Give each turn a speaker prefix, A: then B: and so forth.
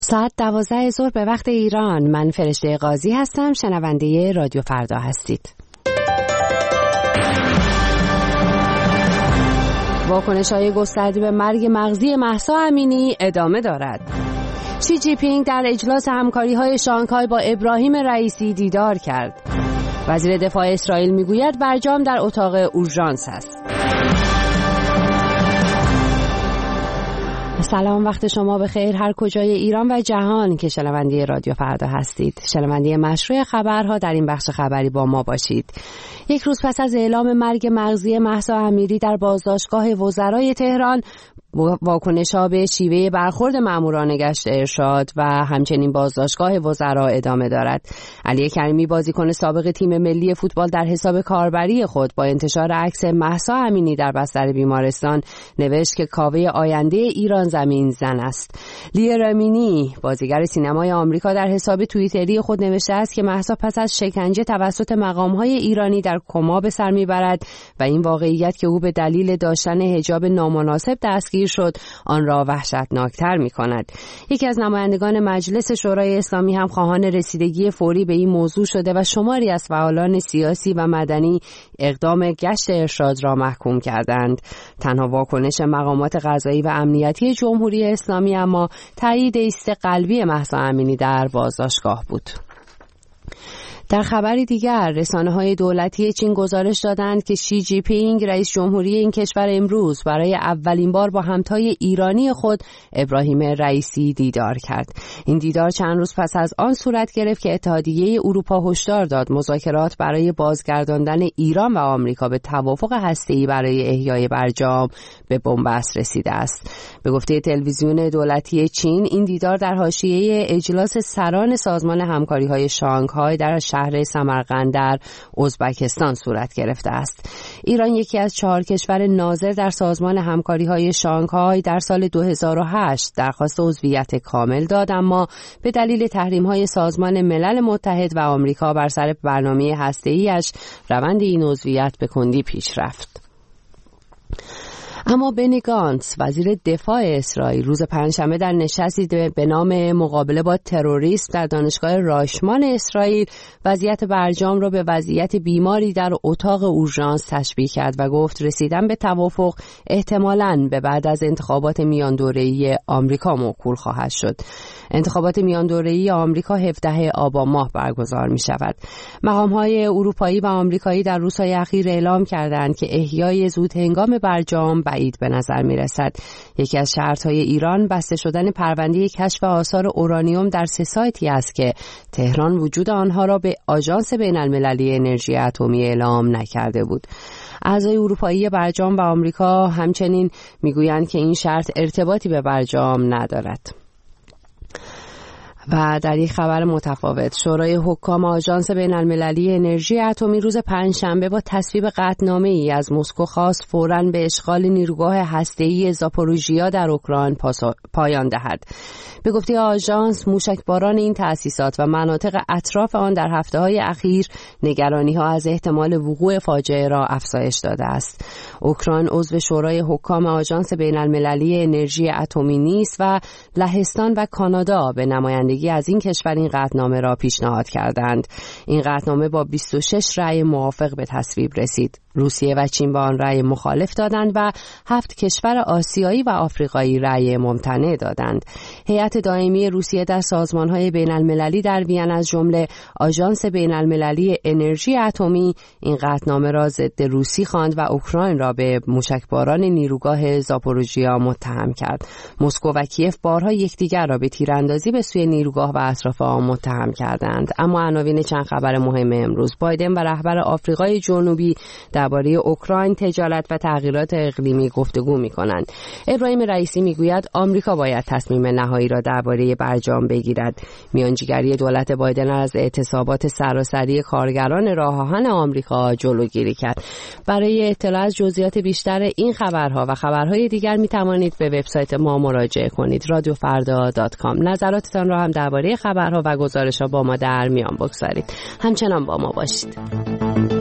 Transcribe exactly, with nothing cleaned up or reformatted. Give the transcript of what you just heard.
A: ساعت دوازده ظهر به وقت ایران. من فرشته قاضی هستم. شنونده رادیو فردا هستید. واکنش‌های گسترده به مرگ مغزی مهسا امینی ادامه دارد. شی جی پینگ در اجلاس همکاری‌های شانگهای با ابراهیم رئیسی دیدار کرد. وزیر دفاع اسرائیل میگوید برجام در اتاق اورژانس است. سلام، وقت شما بخیر هر کجای ایران و جهان که شنونده رادیو فردا هستید. شنونده مشروع خبرها در این بخش خبری با ما باشید. یک روز پس از اعلام مرگ مغزی مهسا امینی در بازداشتگاه وزرای تهران، واکنش‌ها به شیوه برخورد ماموران گشت ارشاد و همچنین بازداشتگاه وزرا ادامه دارد. علی کریمی بازیکن سابق تیم ملی فوتبال در حساب کاربری خود با انتشار عکس مهسا امینی در بستر بیمارستان نوشت که کاوه آینده ایران زمین زن است. لیا رامینی بازیگر سینمای آمریکا در حساب توییتری خود نوشته است که مهسا پس از شکنجه توسط مقام‌های ایرانی در کما به سر میبرد و این واقعیت که او به دلیل داشتن حجاب نامناسب دستگیر شد آن را وحشتناکتر می کند. یکی از نمایندگان مجلس شورای اسلامی هم خواهان رسیدگی فوری به این موضوع شده و شماری از فعالان سیاسی و مدنی اقدام گشت ارشاد را محکوم کردند. تنها واکنش مقامات قضایی و امنیتی جمهوری اسلامی اما تایید ایست قلبی مهسا امینی در بازداشتگاه بود. در خبری دیگر رسانه‌های دولتی چین گزارش دادند که شی جی پینگ رئیس جمهوری این کشور امروز برای اولین بار با همتای ایرانی خود ابراهیم رئیسی دیدار کرد. این دیدار چند روز پس از آن صورت گرفت که اتحادیه اروپا هشدار داد مذاکرات برای بازگرداندن ایران و آمریکا به توافق هسته‌ای برای احیای برجام به بنبست رسیده است. به گفته تلویزیون دولتی چین این دیدار در حاشیه اجلاس سران سازمان همکاری‌های شانگهای در شهر سمرقند در ازبکستان صورت گرفته است. ایران یکی از چهار کشور ناظر در سازمان همکاری‌های شانگهای در سال دو هزار و هشت درخواست عضویت کامل داد، اما به دلیل تحریم‌های سازمان ملل متحد و آمریکا بر سر برنامه هسته‌ای‌اش روند این عضویت به کندی پیش رفت. اما بنی گانتز وزیر دفاع اسرائیل روز پنجشنبه در نشستی به نام مقابله با تروریسم در دانشگاه رایشمان اسرائیل وضعیت برجام را به وضعیت بیماری در اتاق اورژانس تشبیه کرد و گفت رسیدن به توافق احتمالاً به بعد از انتخابات میان دوره‌ای آمریکا موکول خواهد شد. انتخابات میان دوره‌ای آمریکا هفدهم آبان ماه برگزار می شود. مقام‌های اروپایی و آمریکایی در روزهای اخیر اعلام کردند که احیای زود هنگام برجام بعید به نظر می رسد. یکی از شرط‌های ایران بسته شدن پرونده کشف آثار اورانیوم در سه سایتی است که تهران وجود آنها را به آژانس بین‌المللی انرژی اتمی اعلام نکرده بود. اعضای اروپایی برجام و آمریکا همچنین میگویند که این شرط ارتباطی به برجام ندارد. و در یک خبر متفاوت، شورای حکام آژانس بین‌المللی انرژی اتمی روز پنجشنبه با تصویب قطعنامه‌ای از مسکو خواست فوراً به اشغال نیروگاه هسته‌ای زاپوروژیا در اوکراین پایان دهد. به گفته آژانس، موشکباران این تأسیسات و مناطق اطراف آن در هفته‌های اخیر نگرانی‌ها از احتمال وقوع فاجعه را افزایش داده است. اوکراین عضو شورای حکام آژانس بین‌المللی انرژی اتمی نیست و لهستان و کانادا به نمایندگی از این کشور این قطعنامه را پیشنهاد کردند. این قطعنامه با بیست و شش رأی موافق به تصویب رسید. روسیه و چین با آن رأی مخالف دادند و هفت کشور آسیایی و آفریقایی رأی ممتنع دادند. هیئت دائمی روسیه در سازمان‌های بین‌المللی در وین از جمله آژانس بین‌المللی انرژی اتمی این قطعنامه را ضد روسی خواند و اوکراین را به موشکباران نیروگاه زاپوروژیا متهم کرد. مسکو و کیف بارها یکدیگر را به تیراندازی به سوی نیروگاه و اطراف آن متهم کردند. اما عناوین چند خبر مهم امروز: بایدن و رهبر آفریقای جنوبی درباره اوکراین، تجارت و تغییرات اقلیمی گفتگو می‌کنند. ابراهیم رئیسی میگوید آمریکا باید تصمیم نهایی را درباره برجام بگیرد. میانجیگری دولت بایدن از اعتصابات سراسری کارگران راه آهن آمریکا جلوگیری کرد. برای اطلاع از جزئیات بیشتر این خبرها و خبرهای دیگر می توانید به وبسایت ما مراجعه کنید رادیو فردا دات کام. نظراتتان را هم درباره خبرها و گزارش‌ها با ما در میان بگذارید. همچنان با ما باشید.